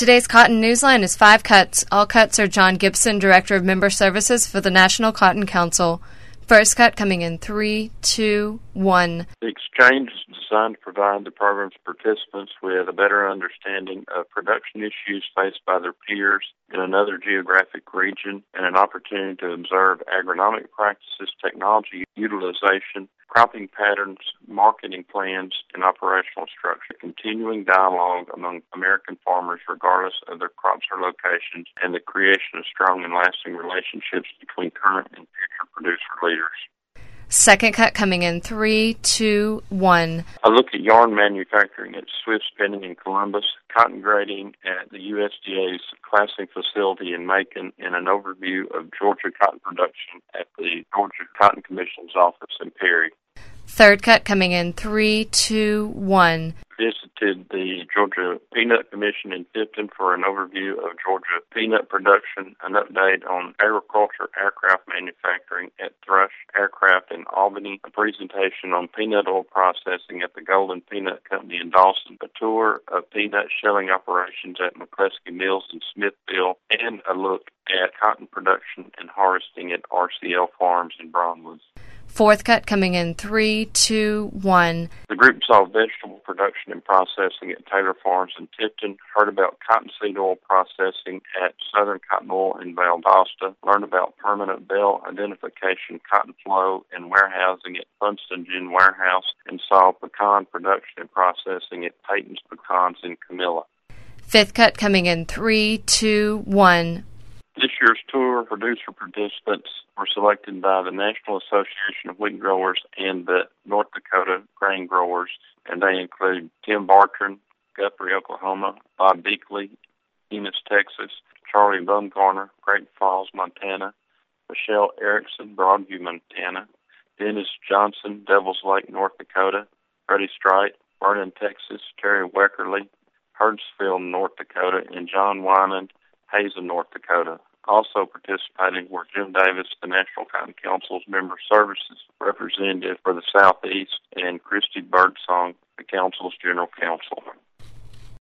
Today's Cotton Newsline is 5 cuts. All cuts are John Gibson, Director of Member Services for the National Cotton Council. First cut coming in 3, 2, 1. The exchange is designed to provide the program's participants with a better understanding of production issues faced by their peers in another geographic region and an opportunity to observe agronomic practices, technology utilization, cropping patterns, marketing plans, and operational structure. Continuing dialogue among American farmers regardless of their crops or locations, and the creation of strong and lasting relationships between current and future producer leaders. Second cut coming in 3, 2, 1. A look at yarn manufacturing at Swift Spinning in Columbus, cotton grading at the USDA's classing facility in Macon, and an overview of Georgia cotton production at the Georgia Cotton Commission's office in Perry. Third cut coming in 3, 2, 1. Visited the Georgia Peanut Commission in Tifton for an overview of Georgia peanut production, an update on agriculture aircraft manufacturing at Thrush Aircraft in Albany, a presentation on peanut oil processing at the Golden Peanut Company in Dawson, a tour of peanut shelling operations at McCleskey Mills in Smithville, and a look at cotton production and harvesting at RCL Farms in Brownwoods. Fourth cut coming in 3, 2, 1. The group saw vegetable production and processing at Taylor Farms in Tipton, heard about cottonseed oil processing at Southern Cotton Oil in Valdosta, learned about permanent bell identification, cotton flow, and warehousing at Funston Gin Warehouse, and saw pecan production and processing at Peyton's Pecans in Camilla. Fifth cut coming in 3, 2, 1. This year's tour producer participants were selected by the National Association of Wheat Growers and the North Dakota Grain Growers, and they include Tim Bartran, Guthrie, Oklahoma, Bob Beakley, Enos, Texas, Charlie Bumgarner, Great Falls, Montana, Michelle Erickson, Broadview, Montana, Dennis Johnson, Devils Lake, North Dakota, Freddie Strite, Vernon, Texas, Terry Weckerly, Herdsville, North Dakota, and John Wyman, Hazen, North Dakota. Also participating were Jim Davis, the National Cotton Council's Member Services Representative for the Southeast, and Christy Birdsong, the Council's General Counsel.